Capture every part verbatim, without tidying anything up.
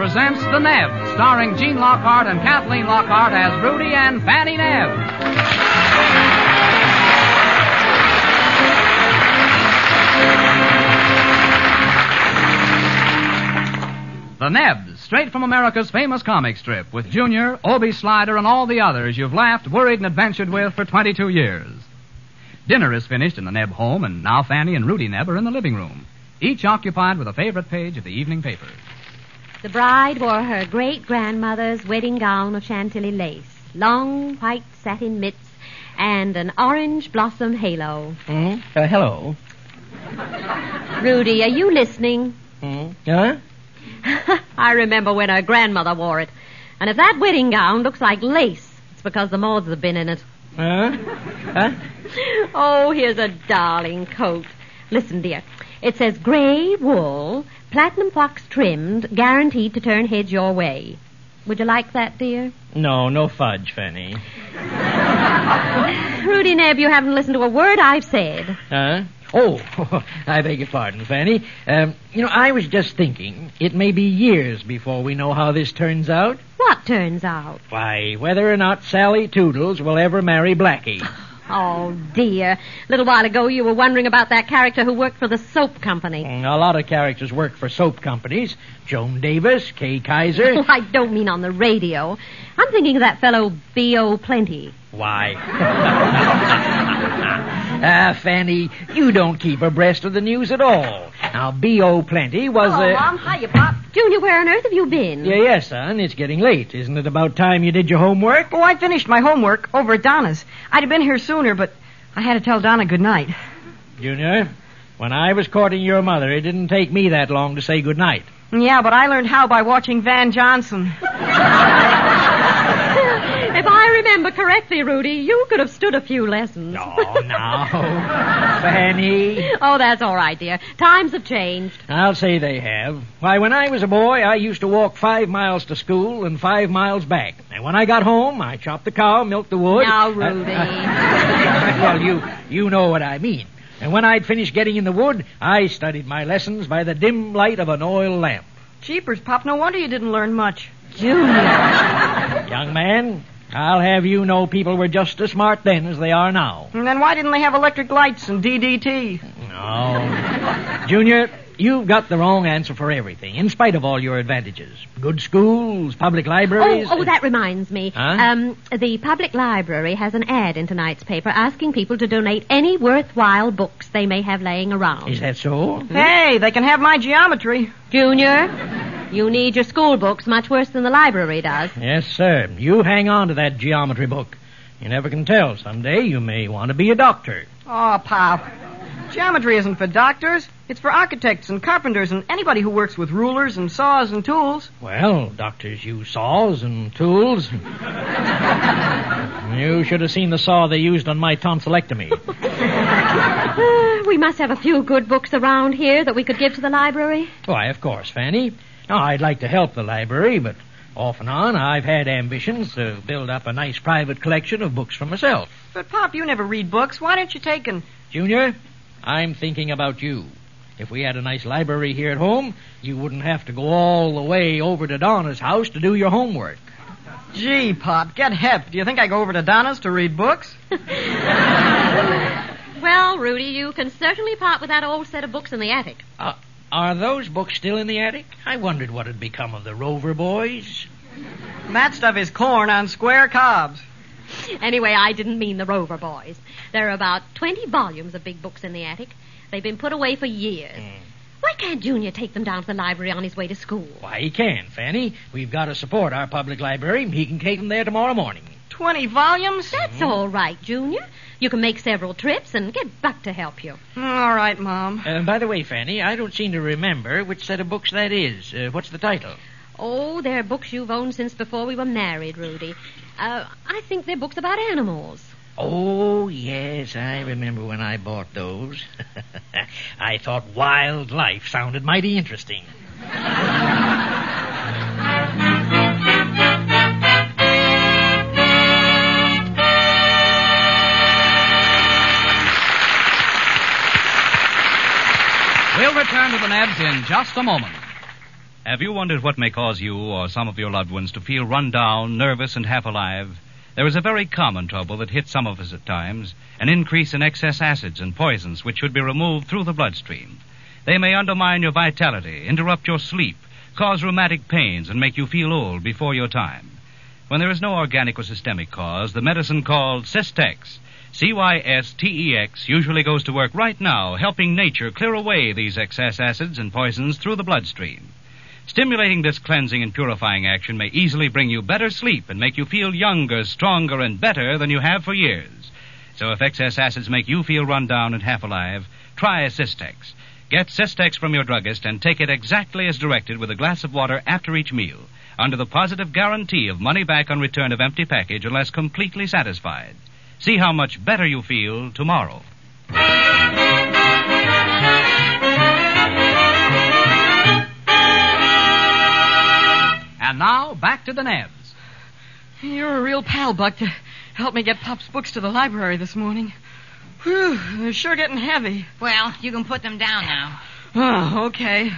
presents The Neb, starring Gene Lockhart and Kathleen Lockhart as Rudy and Fanny Neb. The Nebs, straight from America's famous comic strip, with Junior, Obie Slider, and all the others you've laughed, worried, and adventured with for twenty-two years. Dinner is finished in the Neb home, and now Fanny and Rudy Neb are in the living room, each occupied with a favorite page of the evening paper. The bride wore her great-grandmother's wedding gown of Chantilly lace, long white satin mitts, and an orange blossom halo. Hmm? Uh, hello. Rudy, are you listening? Hmm? Huh? I remember when her grandmother wore it. And if that wedding gown looks like lace, it's because the moths have been in it. Huh? Huh? Oh, here's a darling coat. Listen, dear. It says gray wool, platinum fox trimmed, guaranteed to turn heads your way. Would you like that, dear? No, no fudge, Fanny. Rudy Neb, you haven't listened to a word I've said. Huh? Oh, I beg your pardon, Fanny. Um, you know, I was just thinking, it may be years before we know how this turns out. What turns out? Why, whether or not Sally Toodles will ever marry Blackie. Oh, dear. A little while ago you were wondering about that character who worked for the soap company. A lot of characters work for soap companies. Joan Davis, Kay Kaiser. Oh, I don't mean on the radio. I'm thinking of that fellow B O Plenty. Why? Ah, Fanny, you don't keep abreast of the news at all. Now, B O Plenty was Hello, a... Mom. Hiya, Pop. Junior, where on earth have you been? Yeah, yes, son. It's getting late. Isn't it about time you did your homework? Oh, I finished my homework over at Donna's. I'd have been here sooner, but I had to tell Donna good night. Junior, when I was courting your mother, it didn't take me that long to say good night. Yeah, but I learned how by watching Van Johnson. If I remember correctly, Rudy, you could have stood a few lessons. No, no. Fanny. Oh, that's all right, dear. Times have changed. I'll say they have. Why, when I was a boy, I used to walk five miles to school and five miles back. And when I got home, I chopped the cow, milked the wood. Now, Rudy. Uh, uh, well, you, you know what I mean. And when I'd finished getting in the wood, I studied my lessons by the dim light of an oil lamp. Jeepers, Pop, no wonder you didn't learn much. Junior. Young man, I'll have you know people were just as smart then as they are now. And then why didn't they have electric lights and D D T? No. Junior, you've got the wrong answer for everything, in spite of all your advantages. Good schools, public libraries... Oh, oh, that reminds me. Huh? Um, the public library has an ad in tonight's paper asking people to donate any worthwhile books they may have laying around. Is that so? Hey, they can have my geometry. Junior, you need your school books much worse than the library does. Yes, sir. You hang on to that geometry book. You never can tell. Someday you may want to be a doctor. Oh, Pop. Geometry isn't for doctors. It's for architects and carpenters and anybody who works with rulers and saws and tools. Well, doctors use saws and tools. You should have seen the saw they used on my tonsillectomy. Uh, we must have a few good books around here that we could give to the library. Why, of course, Fanny. Now, I'd like to help the library, but off and on I've had ambitions to build up a nice private collection of books for myself. But, Pop, you never read books. Why don't you take an... Junior, I'm thinking about you. If we had a nice library here at home, you wouldn't have to go all the way over to Donna's house to do your homework. Gee, Pop, get hep. Do you think I go over to Donna's to read books? Well, Rudy, you can certainly part with that old set of books in the attic. Uh, are those books still in the attic? I wondered what had become of the Rover boys. That stuff is corn on square cobs. Anyway, I didn't mean the Rover boys. There are about twenty volumes of big books in the attic. They've been put away for years. Mm. Why can't Junior take them down to the library on his way to school? Why, he can, Fanny. We've got to support our public library. He can take them there tomorrow morning. Twenty volumes? That's mm. all right, Junior. You can make several trips and get Buck to help you. All right, Mom. Uh, by the way, Fanny, I don't seem to remember which set of books that is. Uh, what's the title? Oh, they're books you've owned since before we were married, Rudy. Uh, I think they're books about animals. Oh, yes, I remember when I bought those. I thought wildlife sounded mighty interesting. We'll return to the Nebs in just a moment. Have you wondered what may cause you or some of your loved ones to feel run down, nervous, and half alive? There is a very common trouble that hits some of us at times, an increase in excess acids and poisons which should be removed through the bloodstream. They may undermine your vitality, interrupt your sleep, cause rheumatic pains, and make you feel old before your time. When there is no organic or systemic cause, the medicine called Cystex, C Y S T E X, usually goes to work right now, helping nature clear away these excess acids and poisons through the bloodstream. Stimulating this cleansing and purifying action may easily bring you better sleep and make you feel younger, stronger, and better than you have for years. So if excess acids make you feel run down and half alive, try Cystex. Get Cystex from your druggist and take it exactly as directed with a glass of water after each meal, under the positive guarantee of money back on return of empty package unless completely satisfied. See how much better you feel tomorrow. And now, back to the Nebs. You're a real pal, Buck, to help me get Pop's books to the library this morning. Whew, they're sure getting heavy. Well, you can put them down now. Oh, okay.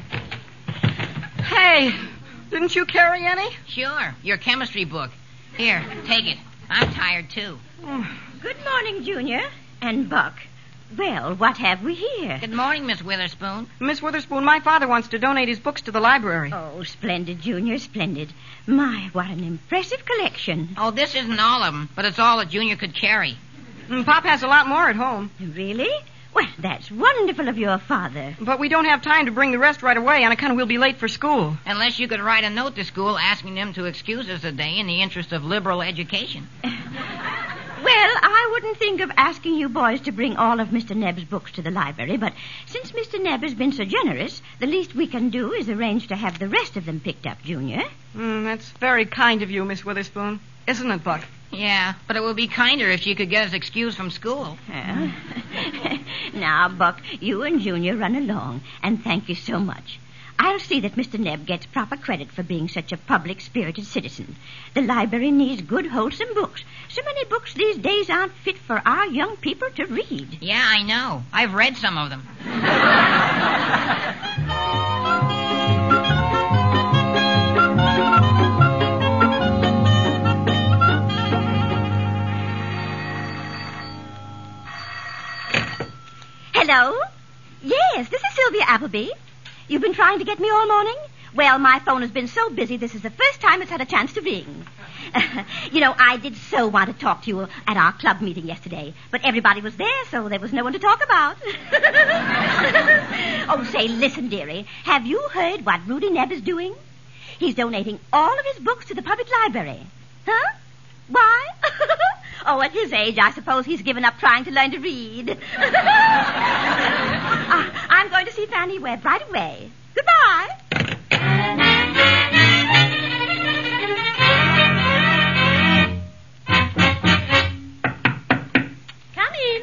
Hey, didn't you carry any? Sure, your chemistry book. Here, take it. I'm tired, too. Good morning, Junior. And Buck. Well, what have we here? Good morning, Miss Witherspoon. Miss Witherspoon, my father wants to donate his books to the library. Oh, splendid, Junior, splendid. My, what an impressive collection. Oh, this isn't all of them, but it's all that Junior could carry. And Pop has a lot more at home. Really? Well, that's wonderful of your father. But we don't have time to bring the rest right away on account we'll be late for school. Unless you could write a note to school asking them to excuse us a day in the interest of liberal education. Well, I wouldn't think of asking you boys to bring all of Mister Nebb's books to the library, but since Mister Nebb has been so generous, the least we can do is arrange to have the rest of them picked up, Junior. Mm, that's very kind of you, Miss Witherspoon. Isn't it, Buck? Yeah, but it would be kinder if she could get us excused from school. Well, now, Buck, you and Junior run along, and thank you so much. I'll see that Mister Nebb gets proper credit for being such a public-spirited citizen. The library needs good, wholesome books. So many books these days aren't fit for our young people to read. Yeah, I know. I've read some of them. Hello? Yes, this is Sylvia Appleby. You've been trying to get me all morning? Well, my phone has been so busy, this is the first time it's had a chance to ring. You know, I did so want to talk to you at our club meeting yesterday, but everybody was there, so there was no one to talk about. Oh, say, listen, dearie, have you heard what Rudy Nebb is doing? He's donating all of his books to the public library. Huh? Why? Oh, at his age, I suppose he's given up trying to learn to read. uh, I'm going to see Fanny Webb right away. Goodbye. Come in.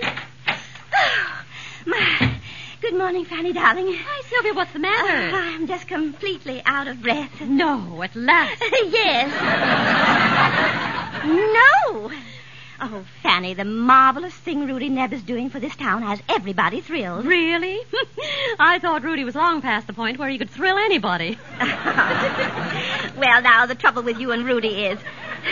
My, good morning, Fanny, darling. Hi, Sylvia, what's the matter? Oh, I'm just completely out of breath. No, at last. Yes. No. Oh, Fanny, the marvelous thing Rudy Nebb is doing for this town has everybody thrilled. Really? I thought Rudy was long past the point where he could thrill anybody. Well, now, the trouble with you and Rudy is...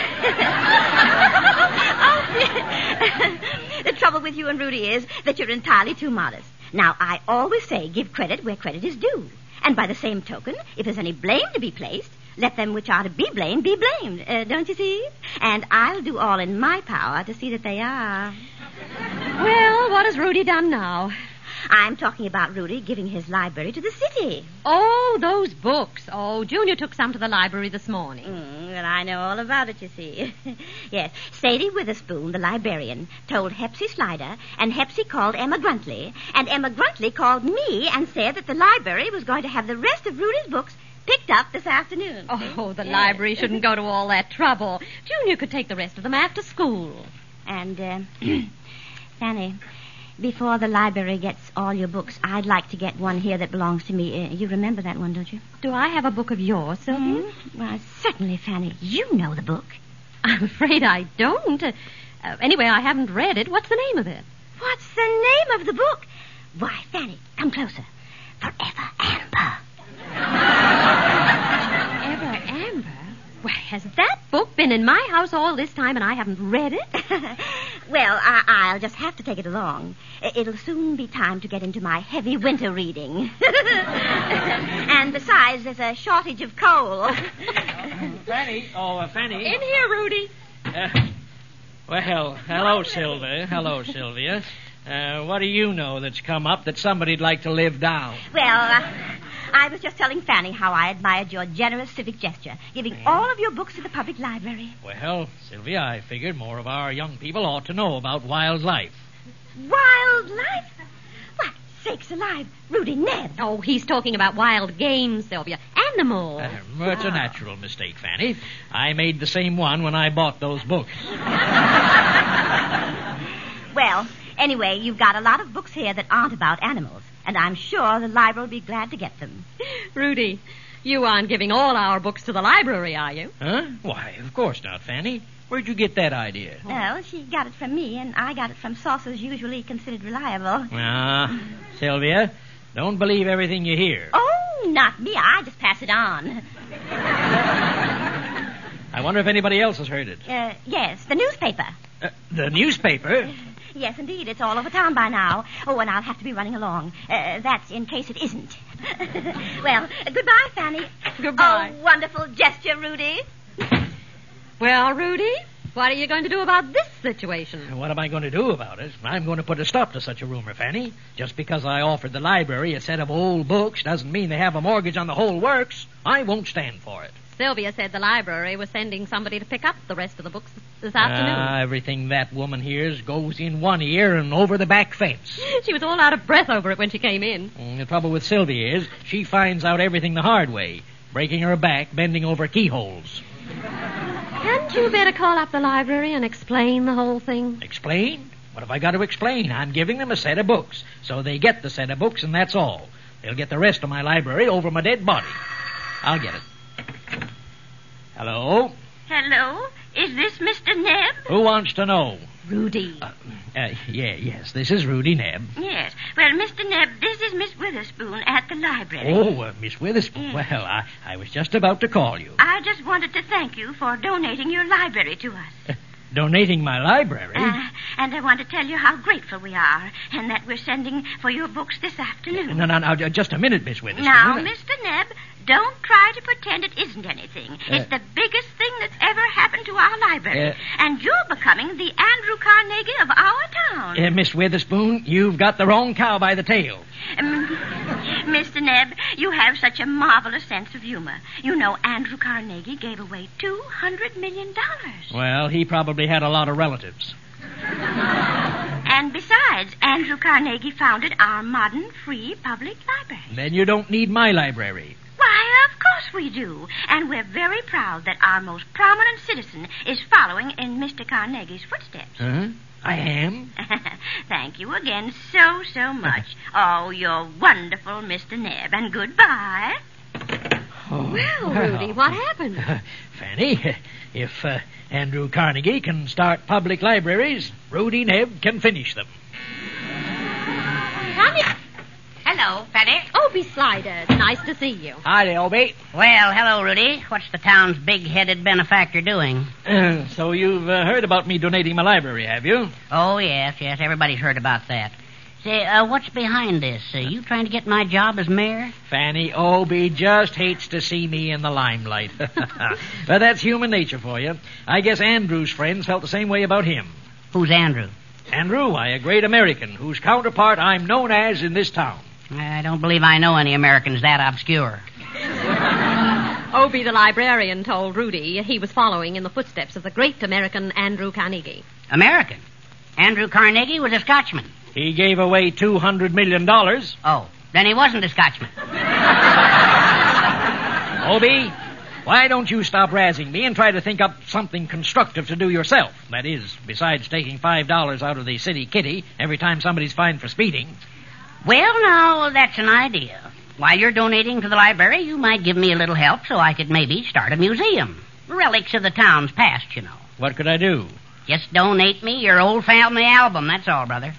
oh, the trouble with you and Rudy is that you're entirely too modest. Now, I always say give credit where credit is due. And by the same token, if there's any blame to be placed, let them which are to be blamed be blamed. Uh, don't you see? And I'll do all in my power to see that they are. Well, what has Rudy done now? I'm talking about Rudy giving his library to the city. Oh, those books. Oh, Junior took some to the library this morning. Mm, well, I know all about it, you see. Yes, Sadie Witherspoon, the librarian, told Hepsy Slider, and Hepsy called Emma Gruntley, and Emma Gruntley called me and said that the library was going to have the rest of Rudy's books picked up this afternoon. Oh, the yes. library shouldn't go to all that trouble. Junior could take the rest of them after school. And, uh, Fanny, before the library gets all your books, I'd like to get one here that belongs to me. Uh, you remember that one, don't you? Do I have a book of yours, Sylvia? Mm-hmm. Well, certainly, Fanny. You know the book. I'm afraid I don't. Uh, uh, anyway, I haven't read it. What's the name of it? What's the name of the book? Why, Fanny, come closer. Forever Amber. Well, has that book been in my house all this time and I haven't read it? Well, I- I'll just have to take it along. I- It'll soon be time to get into my heavy winter reading. And besides, there's a shortage of coal. Fanny. Oh, uh, Fanny. In here, Rudy. Uh, well, hello, Sylvia. Hello, Sylvia. Uh, what do you know that's come up that somebody'd like to live down? Well, uh, I was just telling Fanny how I admired your generous civic gesture, giving all of your books to the public library. Well, Sylvia, I figured more of our young people ought to know about wildlife. Wildlife? Why, sakes alive, Rudy Ned. Oh, he's talking about wild game, Sylvia. Animals. Uh, it's a natural mistake, Fanny. I made the same one when I bought those books. Well, anyway, you've got a lot of books here that aren't about animals, and I'm sure the library will be glad to get them. Rudy, you aren't giving all our books to the library, are you? Huh? Why, of course not, Fanny. Where'd you get that idea? Well, she got it from me, and I got it from sources usually considered reliable. Ah, Sylvia, don't believe everything you hear. Oh, not me. I just pass it on. I wonder if anybody else has heard it. Uh, yes, the newspaper. Uh, the newspaper? Yes, indeed. It's all over town by now. Oh, and I'll have to be running along. Uh, that's in case it isn't. Well, uh, goodbye, Fanny. Goodbye. Oh, wonderful gesture, Rudy. Well, Rudy, what are you going to do about this situation? What am I going to do about it? I'm going to put a stop to such a rumor, Fanny. Just because I offered the library a set of old books doesn't mean they have a mortgage on the whole works. I won't stand for it. Sylvia said the library was sending somebody to pick up the rest of the books this afternoon. Ah, everything that woman hears goes in one ear and over the back fence. She was all out of breath over it when she came in. Mm, the trouble with Sylvia is she finds out everything the hard way, breaking her back, bending over keyholes. Hadn't you better call up the library and explain the whole thing? Explain? What have I got to explain? I'm giving them a set of books, so they get the set of books, and that's all. They'll get the rest of my library over my dead body. I'll get it. Hello? Hello? Is this Mister Neb? Who wants to know? Rudy. Uh, uh, yeah, yes, this is Rudy Neb. Yes. Well, Mister Neb, this is Miss Witherspoon at the library. Oh, uh, Miss Witherspoon. Yes. Well, I, I was just about to call you. I just wanted to thank you for donating your library to us. Uh, donating my library? Uh, and I want to tell you how grateful we are, and that we're sending for your books this afternoon. No, no, no, just a minute, Miss Witherspoon. Now, Mister Neb, don't try to pretend it isn't anything. Uh, it's the biggest thing that's ever happened to our library. Uh, and you're becoming the Andrew Carnegie of our town. Uh, Miss Witherspoon, you've got the wrong cow by the tail. Um, Mister Neb, you have such a marvelous sense of humor. You know, Andrew Carnegie gave away two hundred million dollars. Well, he probably had a lot of relatives. And besides, Andrew Carnegie founded our modern, free public library. Then you don't need my library. Why, of course we do. And we're very proud that our most prominent citizen is following in Mister Carnegie's footsteps. Huh? I am? Thank you again so, so much. Oh, you're wonderful, Mister Neb, and goodbye. Oh, Well, Rudy, what happened? Uh, Fanny, if uh, Andrew Carnegie can start public libraries, Rudy Neb can finish them. Fanny. Hello, Fanny. Obie Sliders, nice to see you. Hi there, Obie. Well, hello, Rudy. What's the town's big-headed benefactor doing? Uh, so you've uh, heard about me donating my library, have you? Oh, yes, yes. Everybody's heard about that. Say, uh, what's behind this? Uh, you trying to get my job as mayor? Fanny, Obie just hates to see me in the limelight. But that's human nature for you. I guess Andrew's friends felt the same way about him. Who's Andrew? Andrew, why, a great American whose counterpart I'm known as in this town. I don't believe I know any Americans that obscure. Obie the librarian told Rudy he was following in the footsteps of the great American Andrew Carnegie. American? Andrew Carnegie was a Scotchman. He gave away two hundred million dollars. Oh, then he wasn't a Scotchman. Obie, why don't you stop razzing me and try to think up something constructive to do yourself? That is, besides taking five dollars out of the city kitty every time somebody's fined for speeding. Well, now, that's an idea. While you're donating to the library, you might give me a little help so I could maybe start a museum. Relics of the town's past, you know. What could I do? Just donate me your old family album, that's all, brother.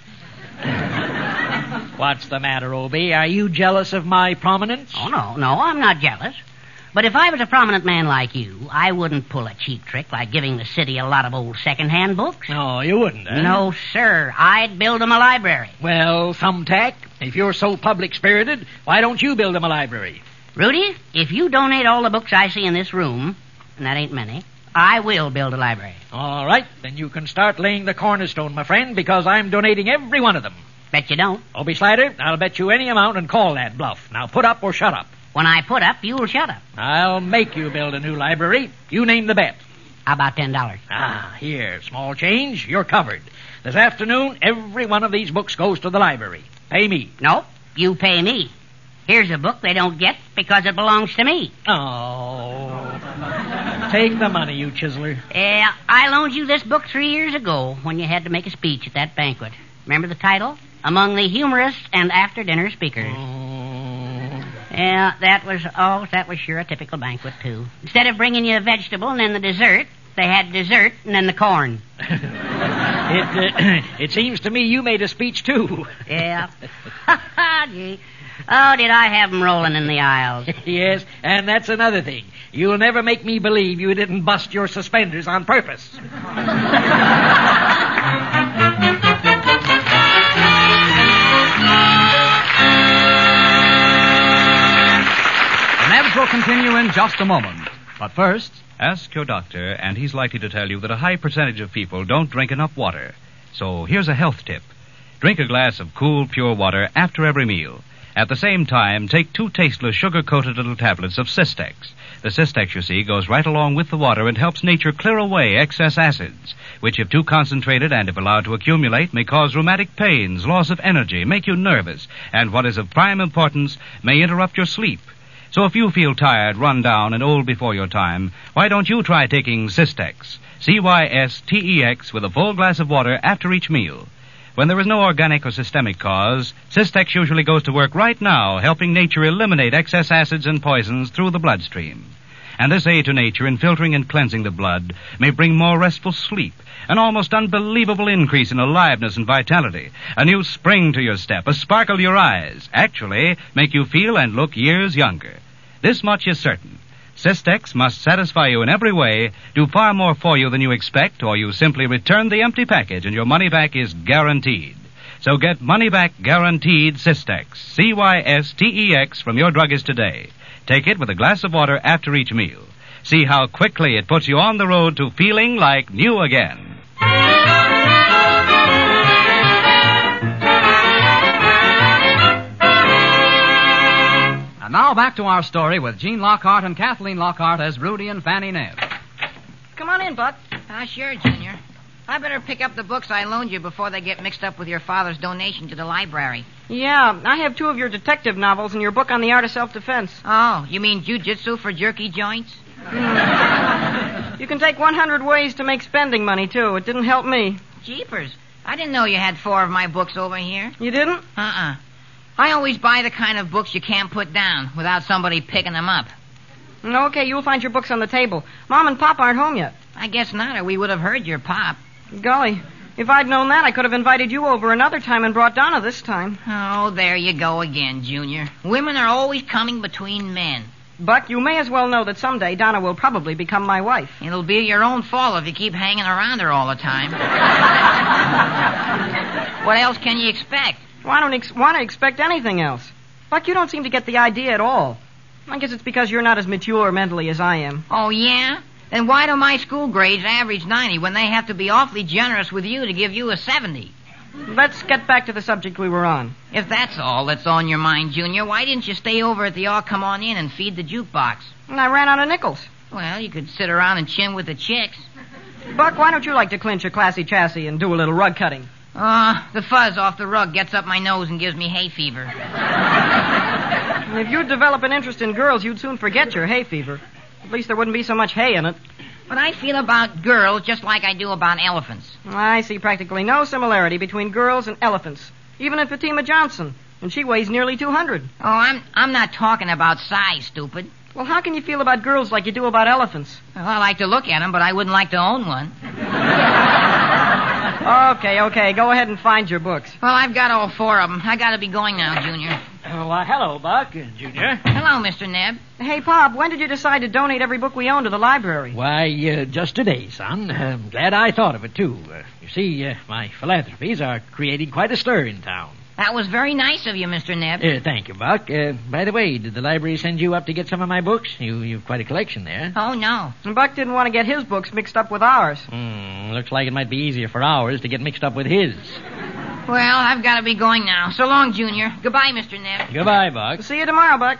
What's the matter, Obie? Are you jealous of my prominence? Oh, no, no, I'm not jealous. But if I was a prominent man like you, I wouldn't pull a cheap trick like giving the city a lot of old second-hand books. No, you wouldn't, eh? No, sir. I'd build them a library. Well, thumbtack, if you're so public-spirited, why don't you build them a library? Rudy, if you donate all the books I see in this room, and that ain't many, I will build a library. All right, then you can start laying the cornerstone, my friend, because I'm donating every one of them. Bet you don't. Obie Slider, I'll bet you any amount and call that bluff. Now put up or shut up. When I put up, you'll shut up. I'll make you build a new library. You name the bet. How about ten dollars? Ah, here, small change. You're covered. This afternoon, every one of these books goes to the library. Pay me. Nope, you pay me. Here's a book they don't get because it belongs to me. Oh. Take the money, you chiseler. Yeah, I loaned you this book three years ago when you had to make a speech at that banquet. Remember the title? Among the Humorists and After-Dinner Speakers. Oh. Yeah, that was, oh, that was sure a typical banquet, too. Instead of bringing you a vegetable and then the dessert, they had dessert and then the corn. it, uh, it seems to me you made a speech, too. Yeah. Gee. Oh, did I have 'em rolling in the aisles? Yes, and that's another thing. You'll never make me believe you didn't bust your suspenders on purpose. The Nebs will continue in just a moment. But first, ask your doctor, and he's likely to tell you that a high percentage of people don't drink enough water. So here's a health tip. Drink a glass of cool, pure water after every meal. At the same time, take two tasteless, sugar-coated little tablets of Cystex. The Cystex, you see, goes right along with the water and helps nature clear away excess acids, which, if too concentrated and if allowed to accumulate, may cause rheumatic pains, loss of energy, make you nervous, and what is of prime importance, may interrupt your sleep. So if you feel tired, run down, and old before your time, why don't you try taking Cystex? C Y S T E X with a full glass of water after each meal. When there is no organic or systemic cause, Cystex usually goes to work right now, helping nature eliminate excess acids and poisons through the bloodstream. And this aid to nature in filtering and cleansing the blood may bring more restful sleep, an almost unbelievable increase in aliveness and vitality, a new spring to your step, a sparkle to your eyes, actually make you feel and look years younger. This much is certain. Cystex must satisfy you in every way, do far more for you than you expect, or you simply return the empty package and your money back is guaranteed. So get money back guaranteed Cystex, C Y S T E X, from your druggist today. Take it with a glass of water after each meal. See how quickly it puts you on the road to feeling like new again. And now back to our story with Gene Lockhart and Kathleen Lockhart as Rudy and Fanny Nebb. Come on in, Buck. Ah, sure, Junior. I better pick up the books I loaned you before they get mixed up with your father's donation to the library. Yeah, I have two of your detective novels and your book on the art of self-defense. Oh, you mean jujitsu for jerky joints? You can take one hundred ways to make spending money, too. It didn't help me. Jeepers. I didn't know you had four of my books over here. You didn't? Uh-uh. I always buy the kind of books you can't put down without somebody picking them up. Okay, you'll find your books on the table. Mom and Pop aren't home yet. I guess not, or we would have heard your pop. Golly, if I'd known that, I could have invited you over another time and brought Donna this time. Oh, there you go again, Junior. Women are always coming between men. Buck, you may as well know that someday Donna will probably become my wife. It'll be your own fault if you keep hanging around her all the time. What else can you expect? Well, I don't ex- want to expect anything else. Buck, you don't seem to get the idea at all. I guess it's because you're not as mature mentally as I am. Oh, yeah? Then why do my school grades average ninety when they have to be awfully generous with you to give you a seventy? Let's get back to the subject we were on. If that's all that's on your mind, Junior, why didn't you stay over at the All Come On In and feed the jukebox? And I ran out of nickels. Well, you could sit around and chin with the chicks. Buck, why don't you like to clinch a classy chassis and do a little rug cutting? Ah, uh, the fuzz off the rug gets up my nose and gives me hay fever. If you'd develop an interest in girls, you'd soon forget your hay fever. At least there wouldn't be so much hay in it. But I feel about girls just like I do about elephants. I see practically no similarity between girls and elephants. Even in Fatima Johnson. And she weighs nearly two hundred. Oh, I'm I'm not talking about size, stupid. Well, how can you feel about girls like you do about elephants? Well, I like to look at them, but I wouldn't like to own one. Okay, okay. Go ahead and find your books. Well, I've got all four of them. I gotta be going now, Junior. Oh, why, hello, Buck, uh, Junior. Hello, Mister Nebb. Hey, Pop, when did you decide to donate every book we own to the library? Why, uh, just today, son. I'm glad I thought of it, too. Uh, you see, uh, my philanthropies are creating quite a stir in town. That was very nice of you, Mister Nebb. Uh, thank you, Buck. Uh, by the way, did the library send you up to get some of my books? You, you've quite a collection there. Oh, no. And Buck didn't want to get his books mixed up with ours. Hmm, looks like it might be easier for ours to get mixed up with his. Well, I've got to be going now. So long, Junior. Goodbye, Mister Nebb. Goodbye, Buck. See you tomorrow, Buck.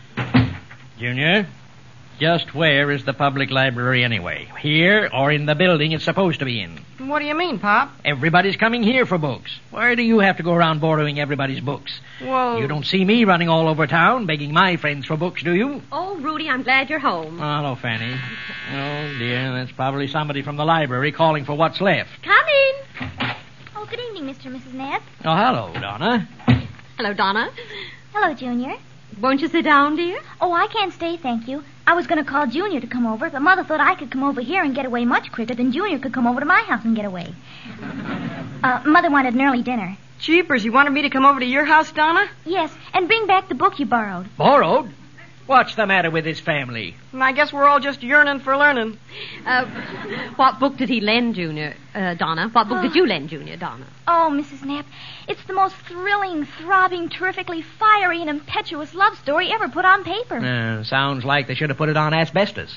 Junior, just where is the public library anyway? Here or in the building it's supposed to be in? What do you mean, Pop? Everybody's coming here for books. Why do you have to go around borrowing everybody's books? Well... You don't see me running all over town begging my friends for books, do you? Oh, Rudy, I'm glad you're home. Oh, hello, Fanny. Oh, dear, that's probably somebody from the library calling for what's left. Come in. Oh, good evening, Mister and Missus Nebb. Oh, hello, Donna. Hello, Donna. Hello, Junior. Won't you sit down, dear? Oh, I can't stay, thank you. I was going to call Junior to come over, but Mother thought I could come over here and get away much quicker than Junior could come over to my house and get away. Uh, Mother wanted an early dinner. Jeepers, you wanted me to come over to your house, Donna? Yes, and bring back the book you borrowed. Borrowed? What's the matter with his family? And I guess we're all just yearning for learning. Uh, what book did he lend, Junior, uh, Donna? What book did you lend, Junior, Donna? Oh, Missus Knapp, it's the most thrilling, throbbing, terrifically fiery and impetuous love story ever put on paper. Uh, sounds like they should have put it on asbestos.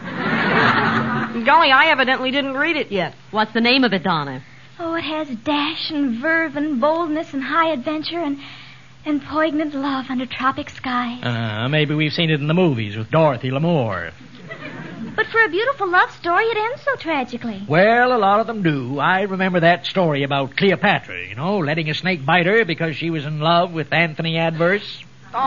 Golly, I evidently didn't read it yet. What's the name of it, Donna? Oh, it has dash and verve and boldness and high adventure and... and poignant love under tropic skies. Uh, maybe we've seen it in the movies with Dorothy Lamour. But for a beautiful love story, it ends so tragically. Well, a lot of them do. I remember that story about Cleopatra, you know, letting a snake bite her because she was in love with Anthony Adverse.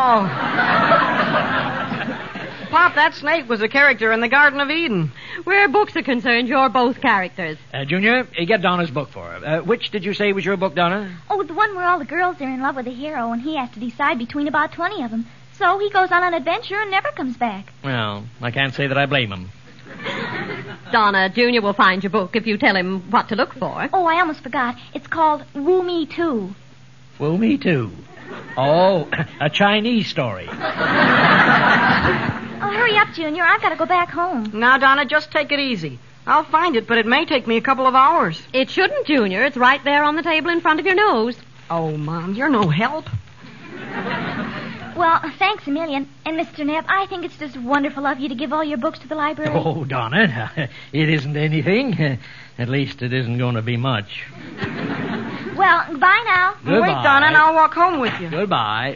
Oh. Pop, that snake was a character in the Garden of Eden. Where books are concerned, you're both characters. Uh, Junior, uh, get Donna's book for her. Uh, which did you say was your book, Donna? Oh, the one where all the girls are in love with the hero and he has to decide between about twenty of them. So he goes on an adventure and never comes back. Well, I can't say that I blame him. Donna, Junior will find your book if you tell him what to look for. Oh, I almost forgot. It's called Woo Me Too. Woo Me Too. Oh, a Chinese story. Oh, hurry up, Junior. I've got to go back home. Now, Donna, just take it easy. I'll find it, but it may take me a couple of hours. It shouldn't, Junior. It's right there on the table in front of your nose. Oh, Mom, you're no help. Well, thanks a million. And, Mister Knapp, I think it's just wonderful of you to give all your books to the library. Oh, Donna, it isn't anything. At least it isn't going to be much. Well, goodbye now. Goodbye. Wait, Donna, and I'll walk home with you. Goodbye.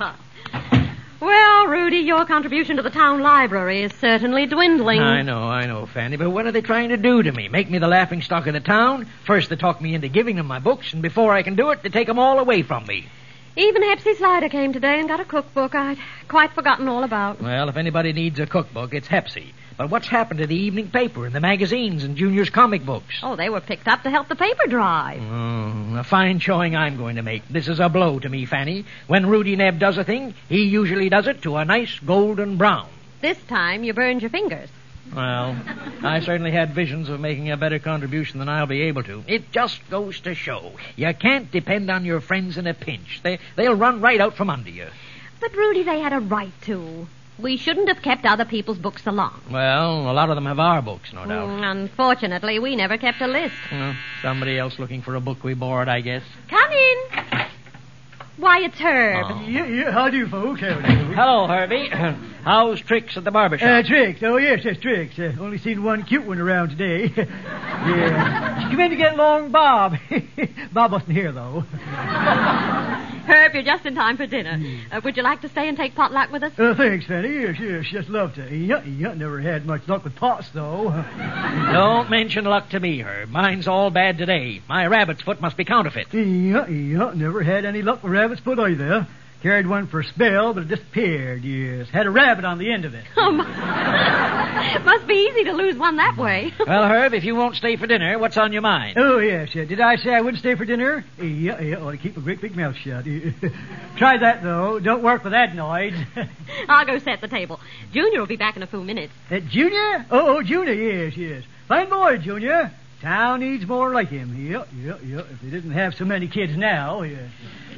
Well, Rudy, your contribution to the town library is certainly dwindling. I know, I know, Fanny, but what are they trying to do to me? Make me the laughingstock of the town? First they talk me into giving them my books, and before I can do it, they take them all away from me. Even Hepsy Slider came today and got a cookbook I'd quite forgotten all about. Well, if anybody needs a cookbook, it's Hepsy. But what's happened to the evening paper and the magazines and Junior's comic books? Oh, they were picked up to help the paper dry. Oh, a fine showing I'm going to make. This is a blow to me, Fanny. When Rudy Nebb does a thing, he usually does it to a nice golden brown. This time you burned your fingers. Well, I certainly had visions of making a better contribution than I'll be able to. It just goes to show. You can't depend on your friends in a pinch. They, they'll run right out from under you. But, Rudy, they had a right to. We shouldn't have kept other people's books so long. Well, a lot of them have our books, no doubt. Mm, unfortunately, we never kept a list. Well, somebody else looking for a book we borrowed, I guess. Come in. Why, it's Herb. Oh. Yeah, yeah, how do you, folks? How do you? Hello, Herbie. How's Tricks at the barber shop? Uh, Tricks. Oh, yes, yes, Tricks. Uh, only seen one cute one around today. Yeah. She came in to get along Bob. Bob wasn't here, though. Herb, you're just in time for dinner. Uh, would you like to stay and take potluck with us? Uh, thanks, Fanny. Yes, yes, just love to. Yeah, yeah, never had much luck with pots, though. Don't mention luck to me, Herb. Mine's all bad today. My rabbit's foot must be counterfeit. Yeah, yeah, never had any luck with rabbit's foot either. Carried one for a spell, but it disappeared, yes. Had a rabbit on the end of it. Oh, my. Must be easy to lose one that way. Well, Herb, if you won't stay for dinner, what's on your mind? Oh, yes, yeah. Did I say I wouldn't stay for dinner? Yeah, yeah, ought to keep a great big mouth shut. Try that, though. Don't work with adenoids. I'll go set the table. Junior will be back in a few minutes. Uh, Junior? Oh, oh, Junior, yes, yes. Fine boy, Junior. Town needs more like him. Yeah, yeah, yeah. If they didn't have so many kids now, yeah.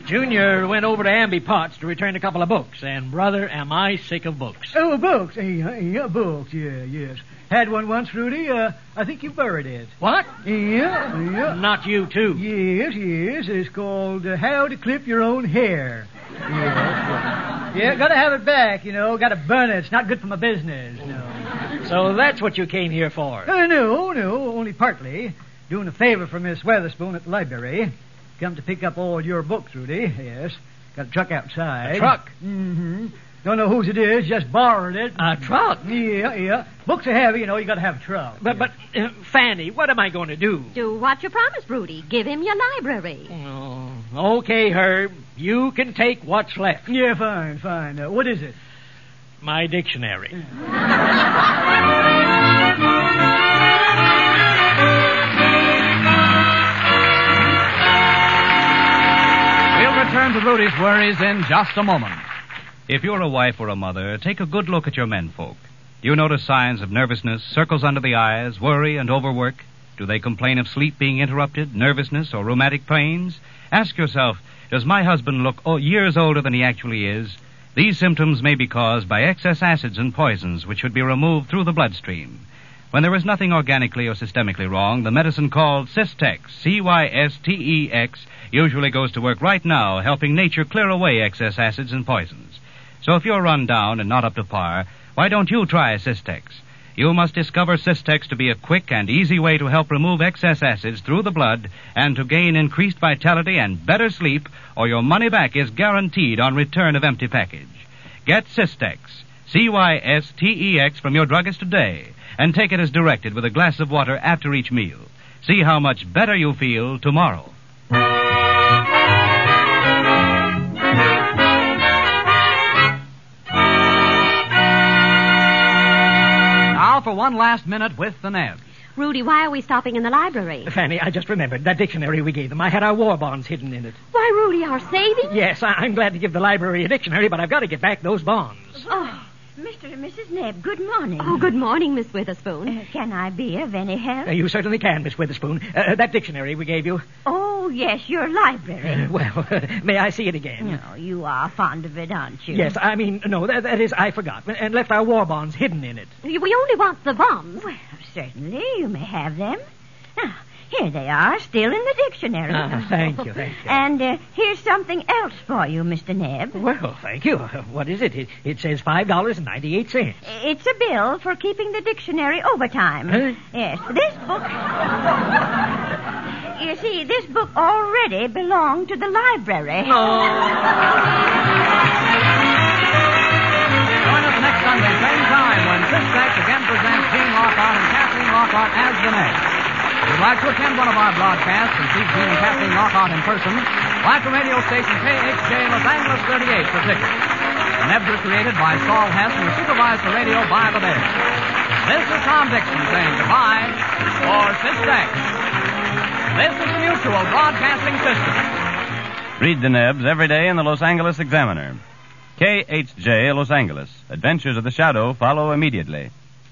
Junior went over to Amby Potts to return a couple of books, and brother, am I sick of books. Oh, books. Yeah, yeah, books. Yeah, yes. Had one once, Rudy. Uh, I think you buried it. What? Yeah, yeah. Not you, too. Yes, yes. It's called uh, How to Clip Your Own Hair. Yeah, yeah, gotta have it back, you know. Gotta burn it. It's not good for my business, no. So that's what you came here for? Uh, no, no, only partly. Doing a favor for Miss Weatherspoon at the library. Come to pick up all your books, Rudy. Yes. Got a truck outside. A truck? Mm-hmm. Don't know whose it is, just borrowed it. A truck? Yeah, yeah. Books are heavy, you know, you gotta have a truck. But, but, uh, Fanny, what am I going to do? Do what you promised, Rudy. Give him your library. Oh, okay, Herb. You can take what's left. Yeah, fine, fine. Uh, what is it? My dictionary. We'll return to Rudy's worries in just a moment. If you're a wife or a mother, take a good look at your menfolk. Do you notice signs of nervousness, circles under the eyes, worry and overwork? Do they complain of sleep being interrupted, nervousness, or rheumatic pains? Ask yourself, does my husband look oh, years older than he actually is? These symptoms may be caused by excess acids and poisons which should be removed through the bloodstream. When there is nothing organically or systemically wrong, the medicine called Cystex, C Y S T E X, usually goes to work right now, helping nature clear away excess acids and poisons. So if you're run down and not up to par, why don't you try Cystex? You must discover Cystex to be a quick and easy way to help remove excess acids through the blood and to gain increased vitality and better sleep, or your money back is guaranteed on return of empty package. Get Cystex, C Y S T E X, from your druggist today, and take it as directed with a glass of water after each meal. See how much better you feel tomorrow. Now for one last minute with the Nebs. Rudy, why are we stopping in the library? Fanny, I just remembered that dictionary we gave them. I had our war bonds hidden in it. Why, Rudy, our savings? Yes, I- I'm glad to give the library a dictionary, but I've got to get back those bonds. Oh, Mister and Missus Nebb, good morning. Oh, good morning, Miss Witherspoon. Uh, can I be of any help? Uh, you certainly can, Miss Witherspoon. Uh, that dictionary we gave you. Oh, yes, your library. Uh, well, may I see it again? No, you are fond of it, aren't you? Yes, I mean, no, that, that is, I forgot, and left our war bonds hidden in it. We only want the bonds. Well, certainly, you may have them. Now, here they are, still in the dictionary. Ah, thank you, thank you. And uh, here's something else for you, Mister Nebb. Well, thank you. Uh, what is it? It, it says five dollars and ninety-eight cents. It's a bill for keeping the dictionary overtime. Huh? Yes, this book... You see, this book already belonged to the library. Join us next Sunday, same time, when Cystex again presents Gene Lockhart and Kathleen Lockhart as the Nebs. If you'd like to attend one of our broadcasts and see Gene and Kathleen Lockhart in person, write to radio station K H J Los Angeles thirty-eight for tickets. The Nebs are created by Saul Hess and supervised for radio by the Bears. This is Tom Dixon saying goodbye for Cystex. This is the Mutual Broadcasting System. Read the Nebs every day in the Los Angeles Examiner. K H J Los Angeles. Adventures of the Shadow follow immediately.